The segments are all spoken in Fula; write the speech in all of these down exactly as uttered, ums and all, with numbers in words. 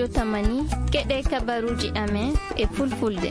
studio tamani keɗe kabaruji amen e fulfulde.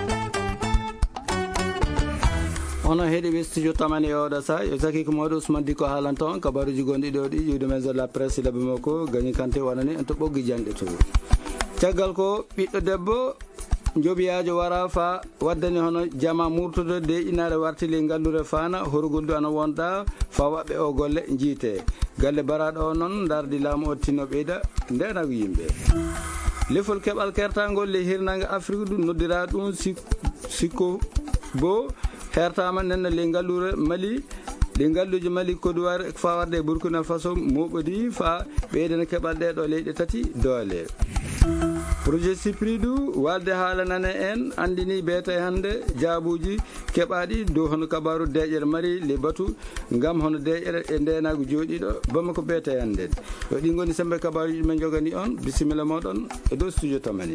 ono heeɗi studio tamani oɗo sa yo saki ko mawɗo Ousmane Dicko haalanto on kabaruji gonɗi ɗo ɗi juude maison de la presse laɓe makko Gagny Kanté wonani en to ɓoggi janɗe to caggal ko ɓiɗɗo debbo jobiyajo wara fa waddani hono jama murtude de inare wartili ngallure fana horgoldu ana wonda fa waɓɓe o golle jiite galle baraɗo o noon dardi laamu o tinno ɓeyda ndenago yimɓe lefol keɓal kertagol le hirnage Afrique ɗum noddira ɗum sikko bo hertama nenno le ngallure Mali le ngalluji Mali Côte d'Ivoire fa warde e Burkina Faso moɓodi fa ɓeydana keɓal ɗeɗo leyɗe tati doole projet Cyprus walde haalanane en andini beete hande jaabuji keɓaɗi dow hono kabaru deƴere mari le batu ngam hono deƴere e ndenago jooɗiɗo Bamako beete hande yo ɗi goni sembe kabaruji men jogani on bisimilla moɗon e dow studio tamani.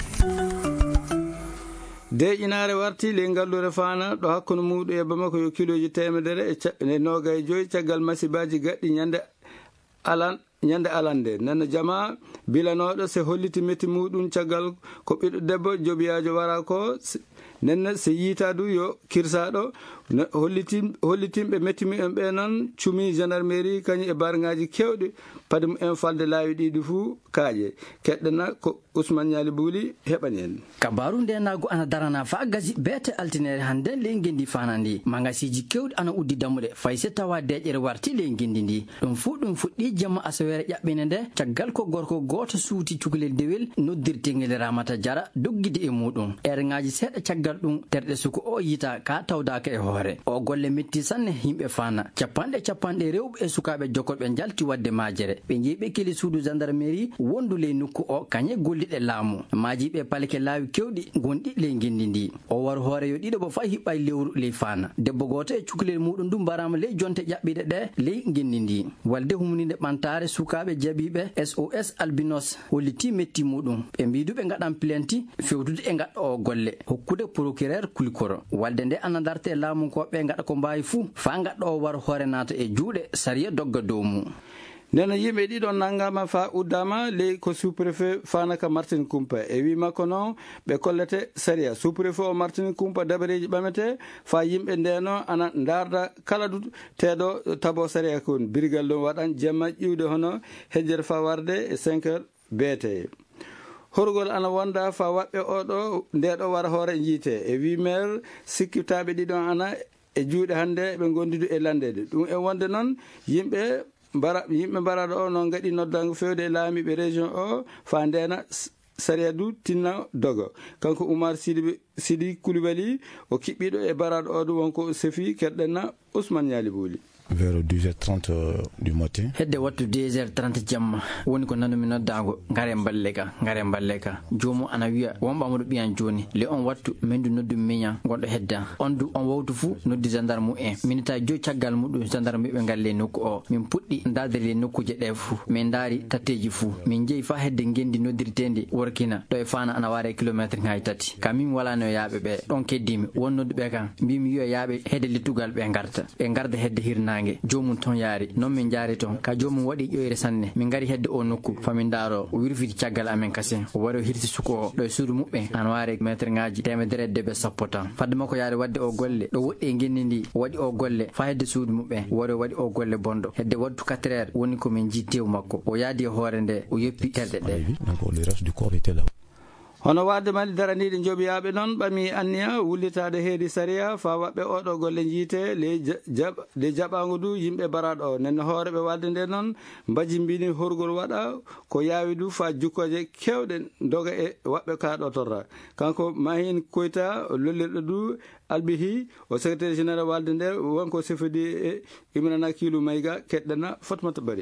deƴinare warti le ngallure fana ɗo hakkuno muɗum e Bamako yo kiloji temedere e noga e joyi caggal masibaji gaɗɗi ñande alan ñande alande nana jama bilanoɗo se holliti metti muɗum caggal ko ɓiɗɗo debbo jobiyajo wara ko nenna se yiita du yo kirsaɗo hollitim hollitimɓe metti mumen ɓe noon cumi gendarmerie kañum e bargaji kewɗi paade mumen falde laawi ɗiɗi fuu kaaƴe keɗɗana ko Ousmane Ñali Bouli heɓani en kabaru ndenago ana darana fa gasi beete altinere hande ley gendi fanandi magasiji kewɗi ana uddi dammuɗe fayse tawa deƴere warti ley gendi ndi ɗum fuu ɗum fuɗɗi jamma asawere ƴaɓɓine nde caggal ko gorko goto suuti cukalel dewel noddirtingel Ramata Diarra doggide e muɗum ergaji seeɗa caggal ɗum terɗe suko o yita ka tawdaka e hoore o golle metti sanne yimɓe fana capanɗe capanɗe rewɓe e sukaɓe jokkolɓe jalti wadde majere ɓe jiiɓe keli suudu gendarmerie wondu ley nokku o kañe golliɗe laamu majiɓe palke laawi kewɗi gonɗi ley gendi ndi o war hoore yo ɗiɗo bo fa hiɓɓay lewru ley fana debbo goto e cukalel muɗum ɗum mbarama ley jonte ƴaɓɓiɗe ɗe ley gendi ndi walde humnide ɓantare sukaɓe jaabiɓe S O S albinos holliti metti muɗum ɓe mbiduɓe gaɗan plenti fewtude e gaɗɗo o golle hokkude procureur kulikoro walde nde ana darte laamu koɓe gaɗa ko mbawi fuu fa gaɗɗo o war hoore nata e juuɗe sariya dogga dow mum nena yimɓe ɗiɗon nanggama fa uddama ley ko sous préfet fanaka Martin Kumpa e wi makko noon ɓe kollete saria sous préfet o Martin Kumpa dabareji ɓamete fa yimɓe ndeno ana darda kala du teɗo tabo saria kon birigal ɗum waɗan jamma ƴiwde hono hejjere fa warde e cinq heures beete horgol ana wonda fa waɓɓe oɗo ndeɗo wara hoore jiite e wi maire sikkitaɓe ɗiɗon ana e juuɗe hande ɓe gondidu e landede ɗum e wonde noon yimɓe bara yimɓe mbaraɗo o noon gaɗi noddango fewde e laamiɓe région o fa ndena saria du tinna dogo kanko Oumar Sidi Sidi Coulibaly o kiɓɓiɗo e baraɗo o du wonko sefi keɗɗenna Ousmane Ñali Bouli vers deux heures trente du matin hedde wattu deux heures trente jamma woni ko nanumi noddago ngare balle ka ngare balle ka joomu ana wiya wonɓe amadou ɓiyan joni le on wattu mendu noddu miña gonɗo hedda on du on wawtu fuu noddi gendarme en minita joyi caggal muɗum gendarme ɓe galle nokku o min puɗɗi dadere le nokkuje ɗe fuu min daari tatteji fuu min jeeyi fa hedde gendi noddirtedi workina ɗo e fana ana waare kilométre ngaji tati ka min walano yaaɓe ɓe ɗon keddimi won nodduɓe kam mbimi yo yaaɓe hedde lettugal ɓe garta ɓe garda hedde hirna jomum ton yaari non min jaari ton ka jomum waɗi ƴoyre sanne min gari hedde o nokku famin daaro o wirfiti caggal amen kasen o wari o hirti suko o ɗo e suudu muɓɓe an waare métre ngaji temedere debe sappo tan fadde makko yaari wadde o golle ɗo woɗɗi e genni ndi o waɗi o golle fa hedde suudu muɓɓe wari o waɗi o golle bonɗo hedde waddu quatre heures woni komin jii tew makko o yaadi e hoore nde o yoppi terɗe ɗe hono wadde mali daraniɗe joɓiyaɓe noon ɓami anniya wullitade heedi saria fa waɓɓe oɗo golle jiite le de jaɓago du yimɓe baraɗo o nenne hooreɓe wadde nde noon mbajimbini horgol waɗa ko yawi du fa jukkoje kewɗe doga e waɓɓe kaɗo torra kanko Mahin Koyta lollirɗo du albihi o secrétaire général walde nde wonko sefodi e Imrana Kilou Mayga keɗɗana Fatmata Bari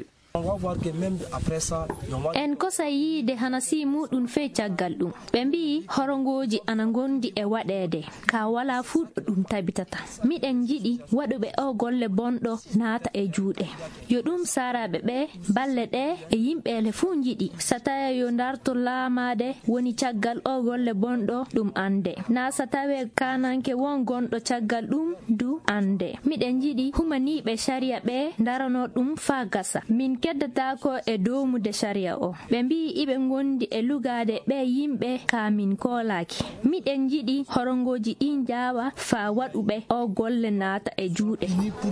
en kosa yiide hana si muɗum fe caggal ɗum ɓe mbi horongoji ana gondi e waɗede ka wala fuɗɗo ɗum tabitata miɗen jiɗi waɗuɓe o golle bonɗo naata e juuɗe yo ɗum saraɓe ɓe balle ɗe e yimɓele fuu jiɗi sa tawa yo darto laamade woni caggal o golle bonɗo ɗum ande na sa tawe kananke won gonɗo caggal ɗum du ande miɗen jiɗi humaniɓe sharia ɓe darano ɗum fa gasa min keddatako e domude sharia o ɓe mbi iɓe gondi e lugade ɓe yimɓe kamin kolaki miɗen jiɗi horongoji ɗin jawa fa waɗuɓe o golle naata e juuɗe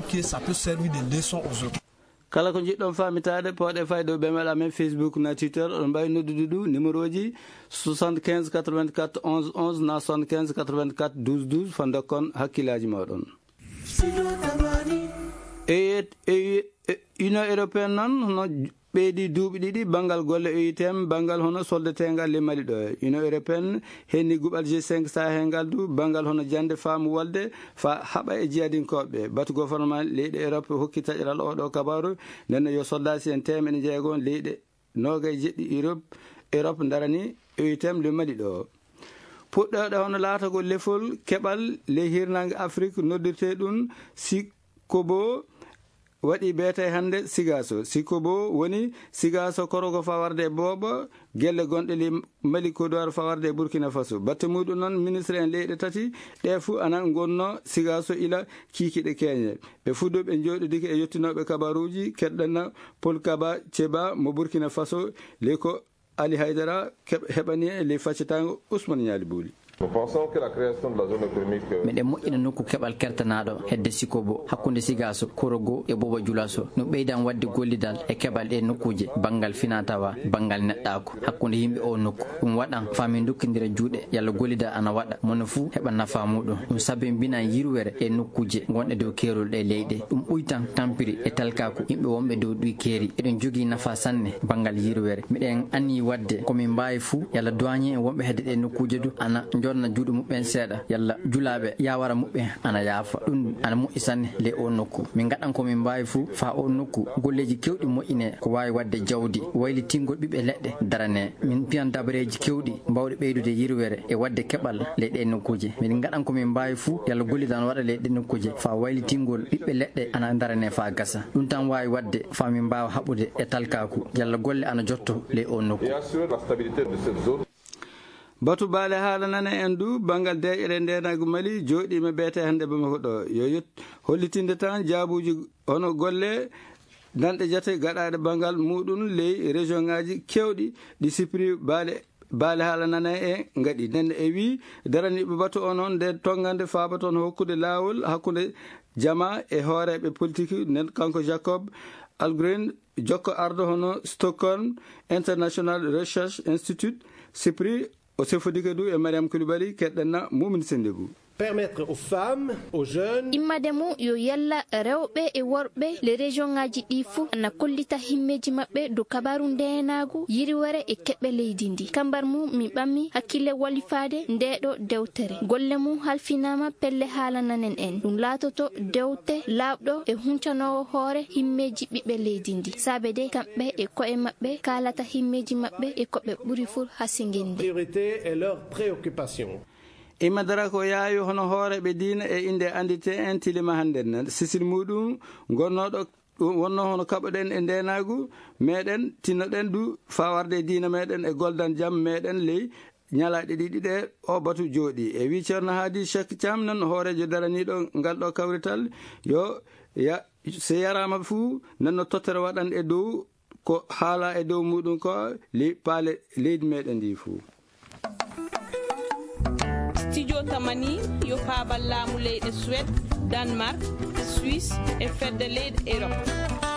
kala ko jiɗɗon famitade poɗe faydo ɓe meɗa men Facebook na Twitter on mbawi noddude ɗu numéro ji soixante-quinze quatre-vingt-quatre onze onze na soixante-quinze quatre-vingt-quatre douze douze fa dokkon hakkillaji moɗon. e union européenne noon hono ɓeydi duuɓi ɗiɗi banggal golle O I T M banggal hono soldetegal le Mali ɗo union européenne henni guɓal G cinq sahengal du banggal hono jande faamu walde fa haɓa e jeyadinkoɓe batu gouvernement leyɗe Europe hokki taƴiral oɗo kabaru nden yo soldasi en temene jeegon leyɗe noga e jeɗɗi Europe Europe darani O I T M le Mali ɗo puɗɗoɗe hono laatago lefol keɓal le hirnangue Afrique noddirte ɗum Sikobo waɗi beete hannde Sigaso Sikobo woni Sigaso korogo fawarde e booɓo gelle gonɗe li Mali Kodowar fawarde e Burkina Faso batte muɗum noon ministre en leyɗe tati ɗe fuu anan gonno Sigaso ila kikiɗe keñe ɓe fuu ɗo ɓe jooɗidiki e yettinoɓe kabaruji keɗɗanna Paul Kaba Ceba mo Burkina Faso ley ko Ali Haydara heɓani e ley faccitango Ousmane Ñali Bouli. meɗen moƴƴina nokku keɓal kertanaɗo hedde Sikobo hakkude Sigaso Korogo e Bobo Dioulasso no ɓeydan wadde gollidal e keɓal ɗe nokkuje banggal finatawa banggal neɗɗako hakkude yimɓe o nokku ɗum waɗan fami dokkidira juuɗe yalla gollidal ana waɗa mono fuu heɓa nafa muɗum ɗum saabi mbina yirwere e nokkuje gonɗe dow kerol ɗe leyɗe ɗum ɓuytan tampiri e talkaku yimɓe wonɓe dow ɗuy keeri eɗen jogui nafa sanne banggal yirwere miɗen anni wadde komin mbawi fuu yalla douanier en wonɓe hedde ɗe nokkuje du ana jonna juuɗe muɓɓen seeɗa yalla julaɓe yawara muɓɓen ana yaafa ɗum ana moƴƴi sanne le o nokku min gaɗan komin mbawi fuu fa o nokku golleji kewɗi moƴƴine ko wawi wadde jawdi waylitingol ɓiɓɓe leɗɗe darane min piyan dabareji kewɗi mbawɗe ɓeydude yirwere e wadde keɓal leyɗe nokkuje min gaɗan komin mbawi fuu yalla gollidan waɗa leyɗe nokkuje fa waylitingol ɓiɓɓe leɗɗe ana darane fa gasa ɗum tan wawi wadde fa min mbawa haɓude e talkaku yalla golle ana jotto le o nokku. batu baale haalanane en du banggal deƴere ndenagu Mali jooɗima beete hande Bamako ɗo yo yet hollitinde tan jaabuji hono golle nanɗe jate gaɗaɗe banggal muɗum ley région ngaji kewɗi ɗi sipiri baale baale haalanane e gaɗi nenne e wi daraniɓe batu o noon nde tongande faaba toon hokkude lawol hakkude jama e hooreɓe politique nen kanko Jacob Algren jokko ardo hono Stockholm International Research Institute sipiri o sefodikadu e Mariam Coulibaly keɗɗenna Moumin Sendebou. Permettre aux femmes, aux jeunes. Immademu yo yalla rewɓe e worɓe le région ngaji ɗi fuu na kollita himmeji maɓɓe do kabaru ndenagu yiriwere e keɓɓe leydi ndi kambar mu mi ɓammi hakkille walifade ndeɗo dewtere golle mum halfinama pelle haalananen en ɗum laatoto dewte laaɓɗo e huncanowo hoore himmeji ɓiɓɓe leydi ndi saabe de kamɓe e ko'e maɓɓe kalata himmeji maɓɓe e koɓe ɓuri fur hasinginde. Priorité est leur préoccupation. imadara ko yaawi hono hooreɓe diina e inde andite en tilima hannden sisil muɗum gonnoɗo wonno hono kaɓoɗen e ndenagu meɗen tinnoɗen du fawarde diina meɗen e goldan jaam meɗen ley ñalaɗe ɗiɗi ɗe o batu jooɗi e wi ceerno haadi Cheikh Thiam nan hoorejo daraniɗo ngal ɗo kawrital yo ya so yarama fuu nanno tottere waɗan e dow ko haala e dow muɗum ko li paale leydi meɗen ndi fuu. Studio Tamani yo paabal laamu leyɗe Suède, Danemark, Suisse e fedde leyɗe Europe.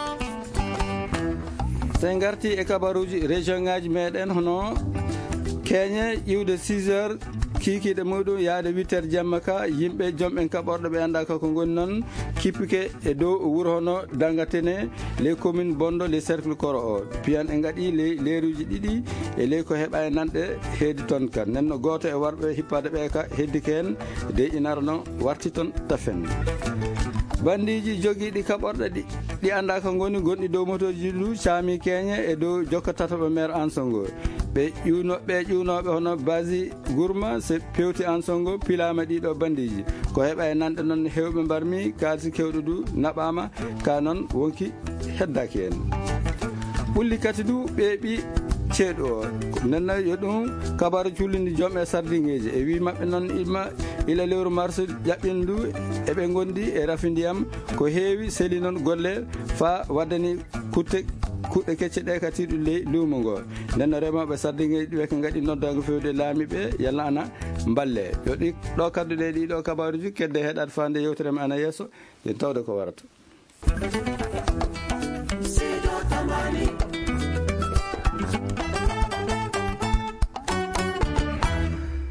sen garti e kabaruji région ngaji meɗen hono keñe ƴiwde six heures kikiɗe muɗum yaade huit heures jamma ka yimɓe joomɓen kaɓorɗo ɓe anda kako goni noon kippike e dow wuuro hono dangatene les communes bondo les cercle koro o piyan e gaɗi ley leeruji ɗiɗi e ley ko heeɓa e nanɗe heedi toon kan nenno goto e warɓe hippade ɓe ka heddike hen de inara noon warti toon tafen bandiji joguiɗi kaɓorɗe ɗi ɗi anda ko goni gonɗi dow motoji ɗu caami keñe e dow jokka tataɓa maire Ansongo ɓe ƴuwnoɓe ƴuwnoɓe hono basi gourma se pewti Ansongo pilama ɗiɗo bandiji ko heeɓa e nanɗe noon hewɓe mbarmi kalisi kewɗo du naɓama ka noon wonki heddaki en ɓulli kati du ɓeeɓi ceeɗu o nenno yo ɗum kabaru cullindi joom e sardingueji e wi mabɓe noon ilma ila lewru mars ƴaɓɓin du eɓe gondi e rafi ndiyam ko heewi seeli noon golle fa waddani kutte kuɗɗe kecce ɗe kati ɗum ley luumo ngo nden no remoɓe sardingeji ɗi weke gaɗi noddago fewde laami ɓe yalla ana balle yo ɗi ɗo kadduɗe ɗiɗo kabaruji kedde heɗat fande yewtere me ana yesso yen tawde ko warata.